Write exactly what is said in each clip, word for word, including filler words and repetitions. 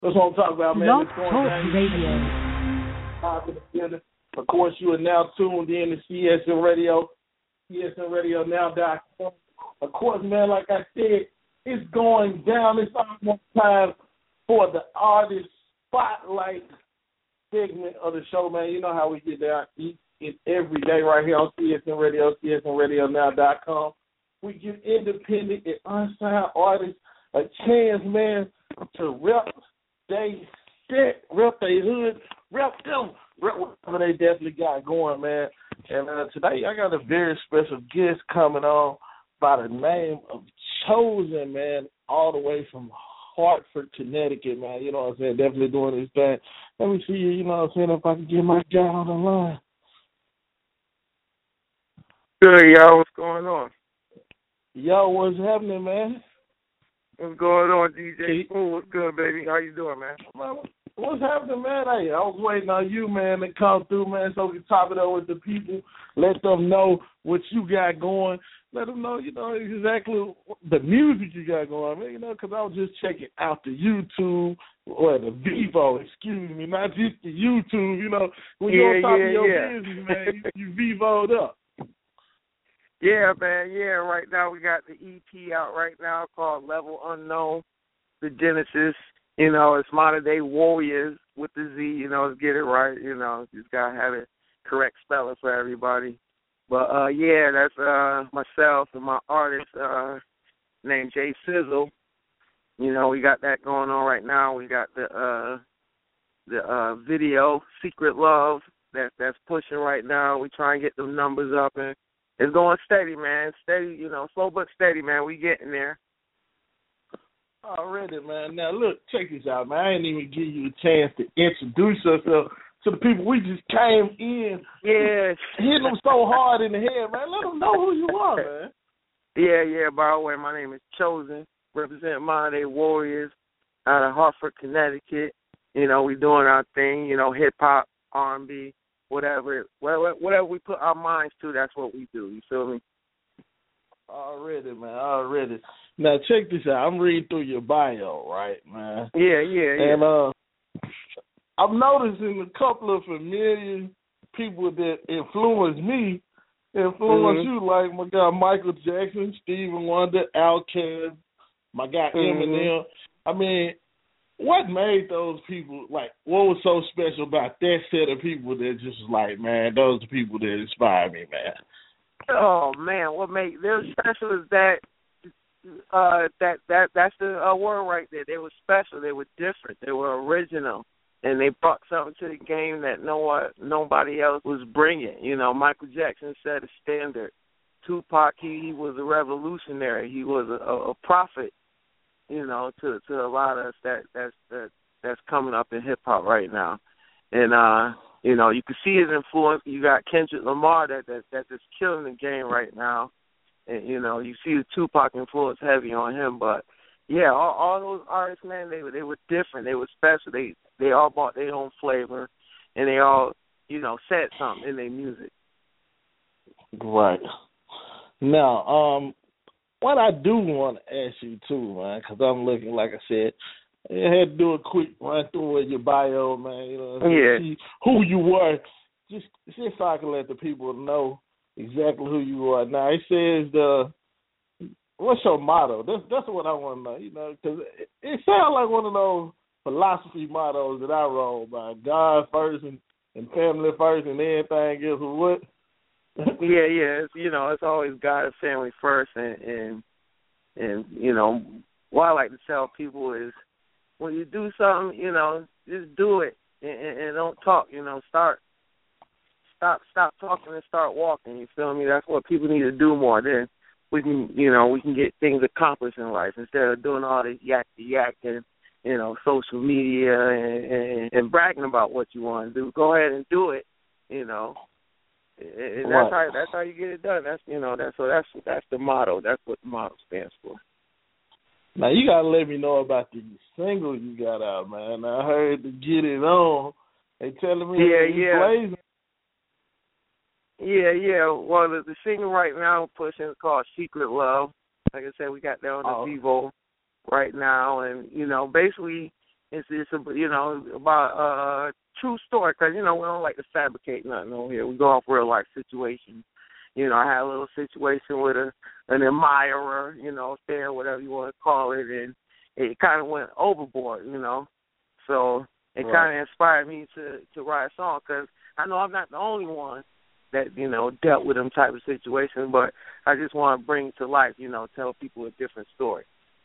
That's what I'm talking about, man. Blog It's going Talk down. Radio. Of course, you are now tuned in to C S N Radio, C S N Radio now dot com. Of course, man, like I said, it's going down. It's almost time for the artist spotlight segment of the show, man. You know how we get there each and every day right here on C S N Radio, C S N Radio now dot com. We give independent and unsigned artists a chance, man, to rep they set, rep their hood, rep them, rep whatever they definitely got going, man. And uh, today I got a very special guest coming on by the name of Chosen, man, all the way from Hartford, Connecticut, man. You know what I'm saying? Definitely doing his thing. Let me see, you know what I'm saying, if I can get my guy on the line. Good, y'all. What's going on? Yo, what's happening, man? What's going on, D J? Oh, what's good, baby? How you doing, man? Man, what's happening, man? Hey, I was waiting on you, man, to come through, man, so we can top it up with the people. Let them know what you got going. Let them know, you know, exactly the music you got going, man, you know, because I was just checking out the YouTube, or the Vivo, excuse me, not just the YouTube, you know. When yeah, you're on top yeah, of your yeah. business, man, you, you Vivoed up. Yeah, man, yeah. Right now we got the E P out right now called Level Unknown, the Genesis. You know, it's modern day warriors with the Z, you know, let's get it right, you know, just got to have it correct spelling for everybody. But, uh, yeah, that's uh, myself and my artist uh, named Jay Sizzle. You know, we got that going on right now. We got the uh, the uh, video, Secret Love, that, that's pushing right now. We try and get them numbers up, and it's going steady, man. Steady, you know, slow but steady, man. We getting there. Already, man. Now, look, check this out, man. I didn't even give you a chance to introduce yourself to the people. We just came in. Yeah. Hitting them so hard in the head, man. Let them know who you are, man. Yeah, yeah. By the way, my name is Chosen, representing Modern Day Warriors out of Hartford, Connecticut. You know, we doing our thing, you know, hip-hop, R and B, whatever. Whatever we put our minds to, that's what we do. You feel me? Already, man, already. Now, check this out. I'm reading through your bio, right, man? Yeah, yeah, yeah. And uh, I'm noticing a couple of familiar people that influence me, influence mm-hmm. you, like my guy Michael Jackson, Stevie Wonder, Outkast, my guy mm-hmm. Eminem. I mean, what made those people, like, what was so special about that set of people that just like, man, those are the people that inspire me, man? Oh man, what made them special is that uh, that that that's the uh, word right there. They were special. They were different. They were original, and they brought something to the game that no one, nobody else was bringing. You know, Michael Jackson set a standard. Tupac, he, he was a revolutionary. He was a, a, a prophet. You know, to to a lot of us that that's that that's coming up in hip hop right now, and uh. You know, you can see his influence. You got Kendrick Lamar that that that's just killing the game right now, and you know you see the Tupac influence heavy on him. But yeah, all, all those artists, man, they were they were different. They were special. They they all brought their own flavor, and they all you know said something in their music. Right. Now, um, what I do want to ask you too, man, because I'm looking, like I said. I had to do a quick run through of your bio, man. You know, yeah. See who you were, just just so I can let the people know exactly who you are. Now it says the what's your motto? That's that's what I want to know. You know, because it, it sounds like one of those philosophy mottos that I roll by: God first and, and family first, and everything else. What? yeah, yeah. It's, you know, it's always God and family first, and and and you know, what I like to tell people is, when you do something, you know, just do it and, and, and don't talk. You know, start, stop, stop talking and start walking. You feel me? That's what people need to do more. Then we can, you know, we can get things accomplished in life instead of doing all this yak yak and, you know, social media and, and, and bragging about what you want to do. Go ahead and do it. You know, and that's right. how that's how you get it done. That's you know that's so that's that's the motto. That's what the motto stands for. Now, you got to let me know about the single you got out, man. I heard to Get It On. They telling me yeah, you yeah. blazing. Yeah, yeah. Well, the, the single right now I'm pushing is called Secret Love. Like I said, we got that on the oh. Vivo right now. And, you know, basically It's it's a, you know about a uh, true story because you know we don't like to fabricate nothing over here. We go off real life situations. You know, I had a little situation with a an admirer, you know, fan, whatever you want to call it, and it kind of went overboard, you know. So it right. kind of inspired me to to write a song because I know I'm not the only one that you know dealt with them type of situations, but I just want to bring it to life, you know, tell people a different story.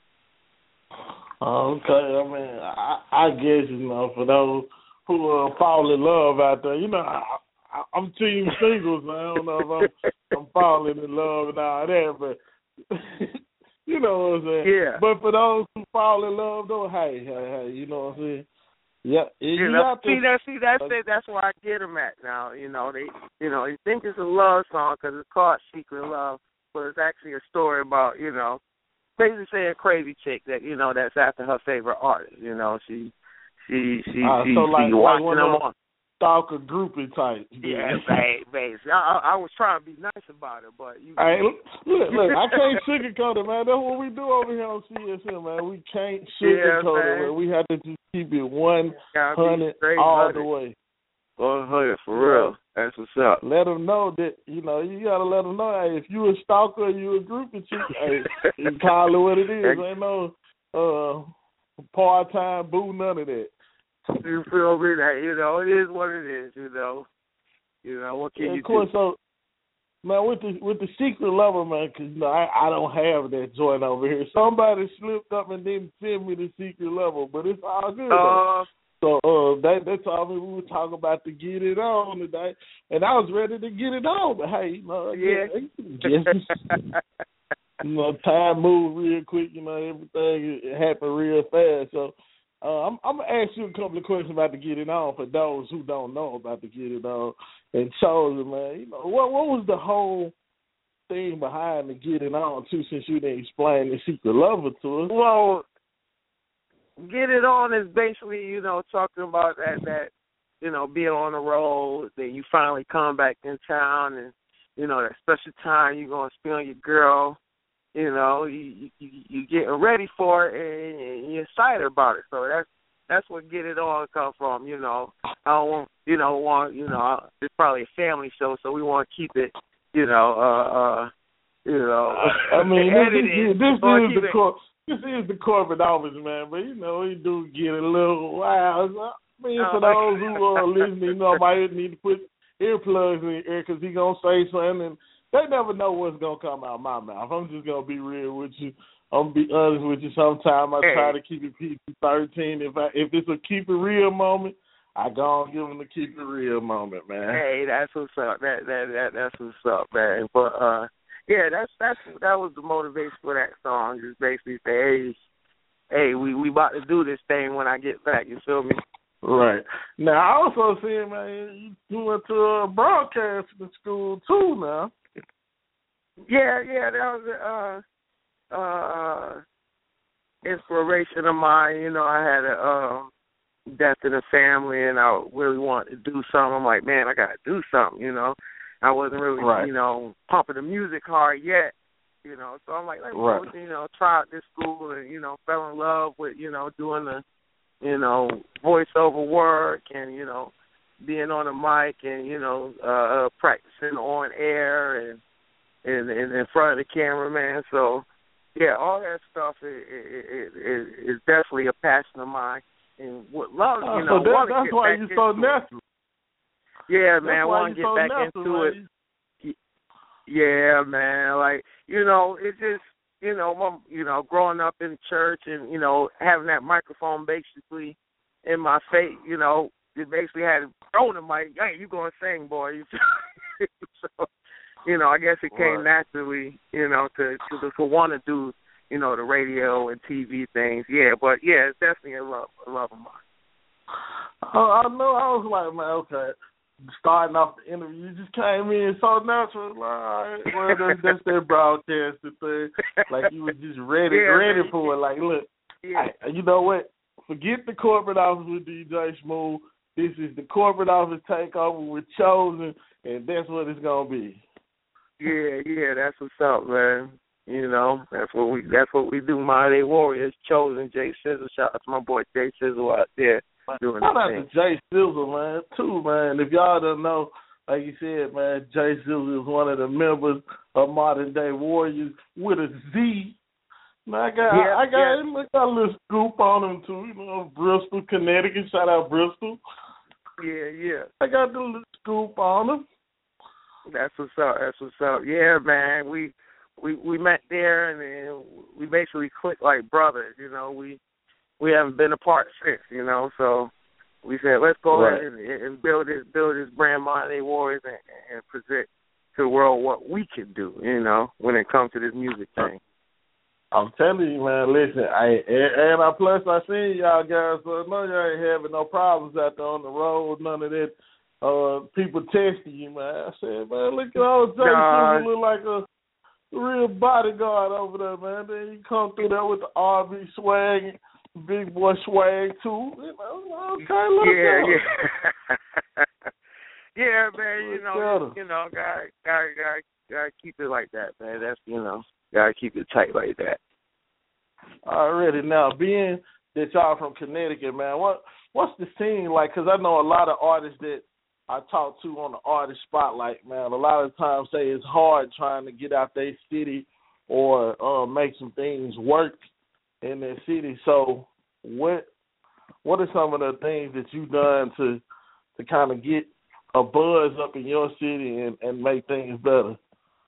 Okay, I mean, I, I guess, you know, for those who uh, fall in love out there, you know, I, I, I'm team singles, man. I don't know if I'm, I'm falling in love and all that, but you know what I'm saying? Yeah. But for those who fall in love, though, hey, hey, hey, you know what I'm saying? Yeah, you, you know, got to, see that, see that's it. That's where I get them at now. You know, they, you know, you think it's a love song because it's called Secret Love, but it's actually a story about, you know, basically saying crazy chick that you know that's after her favorite artist. You know, she, she, she, uh, she, so like, she like watching one them of on. Stalker groupie type. Yeah, babe, babe. I, I was trying to be nice about it, but you. Hey, look, look, I can't sugarcoat it, man. That's what we do over here on C S M, man. We can't sugarcoat yeah, it, man. We have to just keep it one hundred straight all hundred. the way. one hundred for real. That's what's up. Let them know that, you know, you got to let them know, hey, if you a stalker, you a groupie chick, hey, you call it what it is. Ain't no uh, part-time boo, none of that. You feel me? That, you know, it is what it is, you know. You know, what can yeah, you of course, do? So, man, with the with the Secret Lover, man, because, you know, I, I don't have that joint over here. Somebody slipped up and didn't send me the Secret Lover, but it's all good, though. Uh, So uh, they, they told me we were talking about to get it on today, and I was ready to get it on, but hey, you know, yeah. guess, you know, time moved real quick, you know, everything happened real fast, so Uh, I'm, I'm going to ask you a couple of questions about to get it on for those who don't know about to get it on. And Chosen, man, you know, what what was the whole thing behind the get it on, too, since you didn't explain the Secret Lover to us? Well, get it on is basically, you know, talking about that, that you know, being on the road, then you finally come back in town and, you know, that special time you're going to spend with your girl. You know, you, you you getting ready for it and you're excited about it. So that's that's what Get It On come from. You know, I don't want you know want you know it's probably a family show, so we want to keep it. You know, uh, uh you know. I mean, this, is, this is the it, cor- this is the corporate office, man. But you know, we do get a little wild. I mean, for those who are listening, you know, might need to put earplugs in your ear because he gonna say something and. They never know what's going to come out of my mouth. I'm just going to be real with you. I'm going to be honest with you. Sometimes I try to keep it P G thirteen. If I, if it's a keep it real moment, I go and give them the keep it real moment, man. Hey, that's what's up. That that that that's what's up, man. But uh, yeah, that's that's that was the motivation for that song. Just basically say, hey, hey, we we about to do this thing when I get back. You feel me? Right. Now I also see, man, you went to a broadcasting school too, now. Yeah, yeah, that was a uh, uh, inspiration of mine. You know, I had a um, death in the family, and I really wanted to do something. I'm like, man, I got to do something, you know. I wasn't really, right. you know, pumping the music hard yet, you know. So I'm like, let's right. go, you know, try out this school and, you know, fell in love with, you know, doing the, you know, voiceover work and, you know, being on the mic and, you know, uh, practicing on air and, In, in, in front of the cameraman, so yeah, all that stuff is, is, is, is definitely a passion of mine. And what love, you know, uh, so that, that's why you're so natural. Yeah, that's man, I want to get so back natural, into man. it. Yeah, man, like you know, it's just you know, my, you know, growing up in church and you know having that microphone basically in my face, you know, it basically had thrown the mic. Hey, you gonna sing, boy? so. You know, I guess it came right. naturally, you know, to to, to want to do, you know, the radio and T V things. Yeah, but yeah, it's definitely a love, a love of mine. Oh, I know. I was like, man, okay. Starting off the interview, you just came in so natural. Like, all right, well, that's, that's that broadcasting thing. Like you was just ready, yeah, ready man. for it. Like, look, yeah. I, you know what? Forget the corporate office with D J Smooth. This is the corporate office takeover with Chosen, and that's what it's gonna be. Yeah, yeah, that's what's up, man. You know, that's what we that's what we do. Modern Day Warriors, Chosen, Jay Sizzle. Shout out to my boy Jay Sizzle out there doing Shout out the thing. to Jay Sizzle, man, too, man. If y'all don't know, like you said, man, Jay Sizzle is one of the members of Modern Day Warriors with a Z. Man, I got, yeah, I got, yeah. I got a little scoop on him too. You know, Bristol, Connecticut. Shout out Bristol. Yeah, yeah. I got the little scoop on him. That's what's up. That's what's up. Yeah, man. We we we met there, and then we basically clicked like brothers. You know, we we haven't been apart since. You know, so we said let's go right. ahead and, and build this build this brand, Modern Day Warriors, and, and present to the world what we can do. You know, when it comes to this music thing. I'm telling you, man. Listen, I and, and I plus I seen y'all guys, so I know y'all ain't having no problems out there on the road. None of that. Uh, people testing you, man. I said, man, look at all Jay nah. Sizzle look like a real bodyguard over there, man. Then you come through there with the R B swag, big boy swag too. You know, okay, look yeah, at yeah, yeah, man. You know, look you know, gotta, gotta, gotta, gotta keep it like that, man. That's you know, gotta keep it tight like that. Already now, being that y'all from Connecticut, man, what what's the scene like? Because I know a lot of artists that I talk to on the artist spotlight, man. A lot of times say it's hard trying to get out their city or uh, make some things work in their city. So what what are some of the things that you've done to to kind of get a buzz up in your city and, and make things better?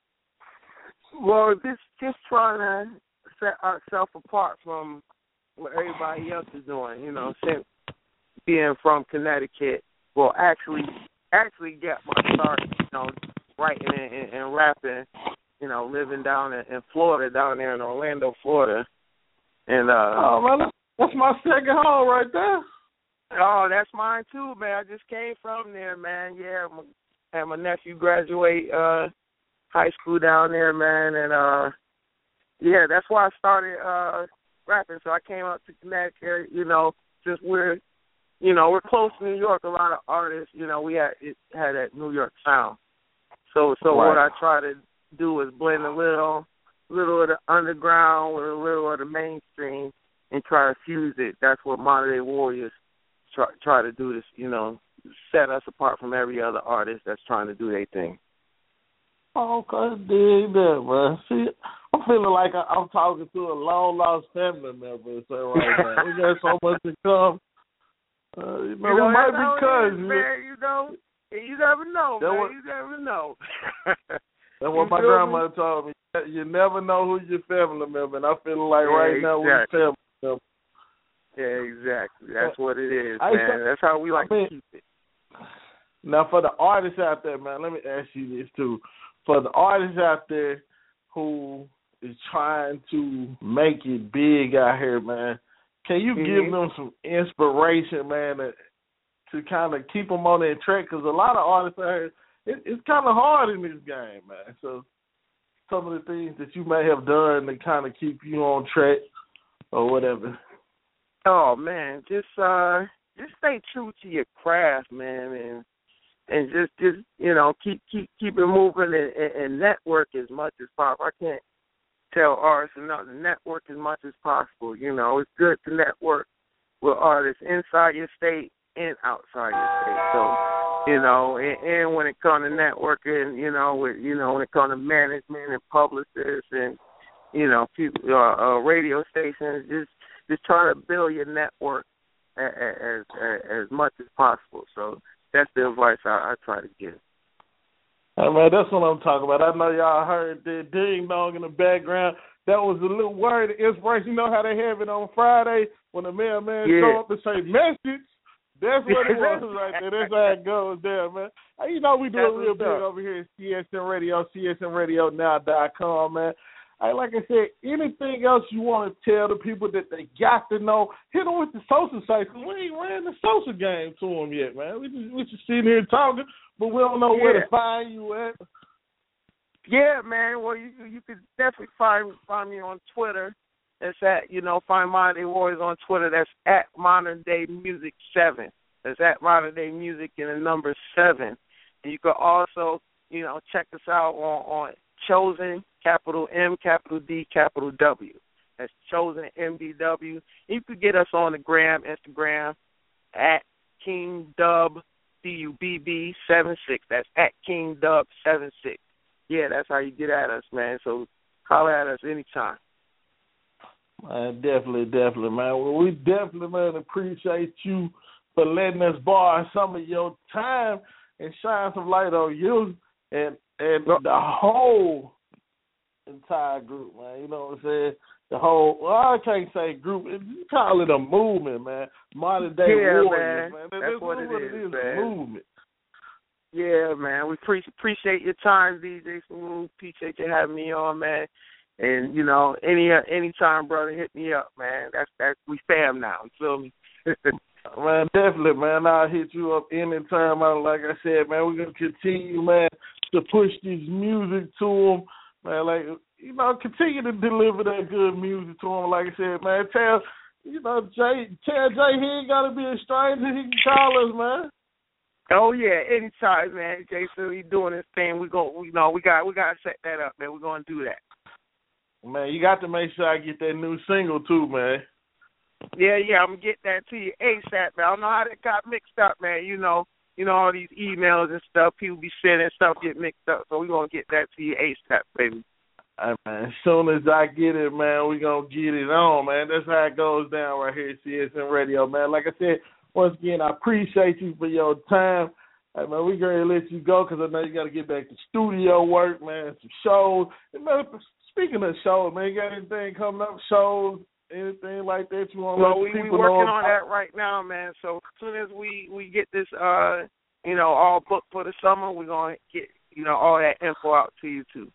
Well, just just trying to set ourselves apart from what everybody else is doing. You know, since being from Connecticut. Well, actually, actually get my start, you know, writing and, and, and rapping, you know, living down in, in Florida, down there in Orlando, Florida. And, uh, oh, man, that's my second home right there. Oh, that's mine too, man. I just came from there, man. Yeah, my, had my nephew graduate uh, high school down there, man. And, uh, yeah, that's why I started uh, rapping. So I came up to Connecticut, you know, just we're, You know, we're close to New York. A lot of artists, you know, we had it had that New York sound. So, so right. what I try to do is blend a little, little of the underground with a little of the mainstream, and try to fuse it. That's what Modern Day Warriors try try to do. This, you know, set us apart from every other artist that's trying to do their thing. Okay, dig that, man. See, I'm feeling like I, I'm talking to a long lost family member. So right now, we got so much to come. Uh, you know, you know, we might be cousins. Man, you know, you never know, that man. What, you never know. That's what my grandmother told me. You never know who's your family member, and I feel like yeah, right exactly. now we're family member. Yeah, exactly. That's what it is, I, man. That's how we like I mean, to keep it. Now, for the artists out there, man, let me ask you this, too. For the artists out there who is trying to make it big out here, man, can you mm-hmm. give them some inspiration, man, to, to kind of keep them on their track? Because a lot of artists out here, it, it's kind of hard in this game, man. So some of the things that you may have done to kind of keep you on track or whatever. Oh, man, just uh, just stay true to your craft, man, and and just, just you know, keep keep keep it moving and, and, and network as much as possible. I can't tell artists enough to network as much as possible. You know, it's good to network with artists inside your state and outside your state. So, you know, and, and when it comes to networking, you know, with you know, when it comes to management and publicists and you know, people, uh, uh, radio stations, just just try to build your network as as, as much as possible. So that's the advice I, I try to give. Hey, man, that's what I'm talking about. I know y'all heard the ding dong in the background. That was a little word of inspiration. You know how they have it on Friday when the mailman yeah. show up to say message? That's what it was right there. That's how it goes there, man. Hey, you know we do it real big over here at C S N Radio, C S N radio now dot com, man. Hey, like I said, anything else you want to tell the people that they got to know, hit them with the social sites, because we ain't ran the social game to them yet, man. We just, we just sitting here talking, but we don't know yeah. where to find you at. Yeah, man. Well, you you can definitely find find me on Twitter. That's at, you know, find Modern Day Warriors on Twitter. That's at Modern Day Music seven. That's at Modern Day Music and the number seven. And you can also, you know, check us out on, on Chosen, capital M, capital D, capital W. That's Chosen M D W. You could get us on the gram, Instagram, at King Dub, C U B B seven six. That's at King Dub seven six. Yeah, that's how you get at us, man. So holler at us anytime. Man, definitely, definitely, man. Well, we definitely, man, appreciate you for letting us borrow some of your time and shine some light on you and and the whole entire group, man. You know what I'm saying? The whole, well, I can't say group. You call it a movement, man. Modern day yeah, warriors, man. man. That's, That's what, what it it is, is, man. a movement. Yeah, man. We pre- appreciate your time, D J Smooth. Appreciate you having me on, man. And, you know, any any time, brother, hit me up, man. That's that's we fam now. You feel me? Man, definitely, man. I'll hit you up anytime. Like I said, man, we're going to continue, man, to push this music to them. Man, like, you know, continue to deliver that good music to them. Like I said, man, tell, you know, Jay, tell Jay he ain't got to be a stranger. He can call us, man. Oh yeah, anytime, man. Jason, he doing his thing. We go, you know, we got we got to set that up, man. We're going to do that. Man, you got to make sure I get that new single too, man. Yeah, yeah, I'm gonna get that to you ASAP, man. I don't know how that got mixed up, man. You know, you know all these emails and stuff. People be sending stuff get mixed up, so we're gonna get that to you ASAP, baby. Hey, man, as soon as I get it, man, we gonna get it on, man. That's how it goes down right here at C S N Radio, man. Like I said, once again, I appreciate you for your time. Hey, man, we're gonna let you go because I know you got to get back to studio work, man, some shows. And, man, speaking of shows, man, you got anything coming up, shows, anything like that you want to well, let we, people we working know? on that right now, man. So as soon as we, we get this, uh, you know, all booked for the summer, we're going to get, you know, all that info out to you, too.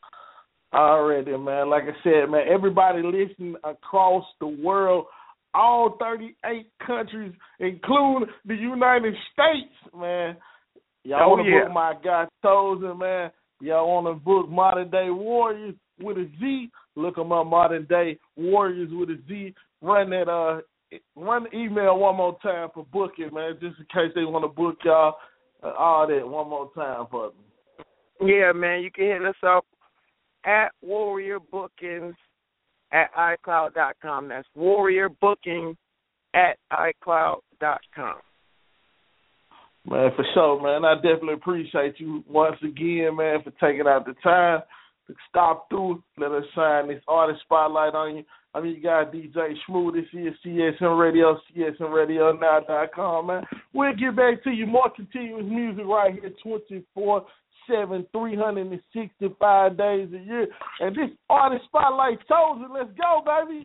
Already, man. Like I said, man, everybody listening across the world, all thirty-eight countries, including the United States, man. Y'all oh, want to yeah. book my guy Chosen, man. Y'all want to book Modern Day Warriors with a Z. Look them up, Modern Day Warriors with a Z. Run that, uh, run the email one more time for booking, man, just in case they want to book y'all. Uh, all that one more time for me. Yeah, man, you can hit us up at Warrior Bookings at iCloud dot com. That's Warrior Booking at iCloud dot com. Man, for sure, man. I definitely appreciate you once again, man, for taking out the time to stop through, let us shine this artist spotlight on you. I mean, you got D J Smooth. This is C S N Radio, C S N Radio now dot com, man. We'll get back to you. More continuous music right here, twenty-four seven, three hundred sixty-five days a year. And this artist spotlight Chosen. Let's go, baby.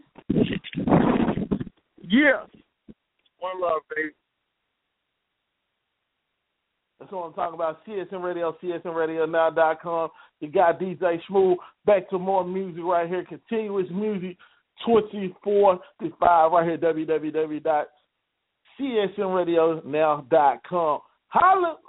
Yeah. One love, baby. That's what I'm talking about. C S N Radio, C S N Radio now dot com. You got D J Smooth. Back to more music right here. Continuous music, twenty-four to five right here, w w w dot c s n radio now dot com. Holla!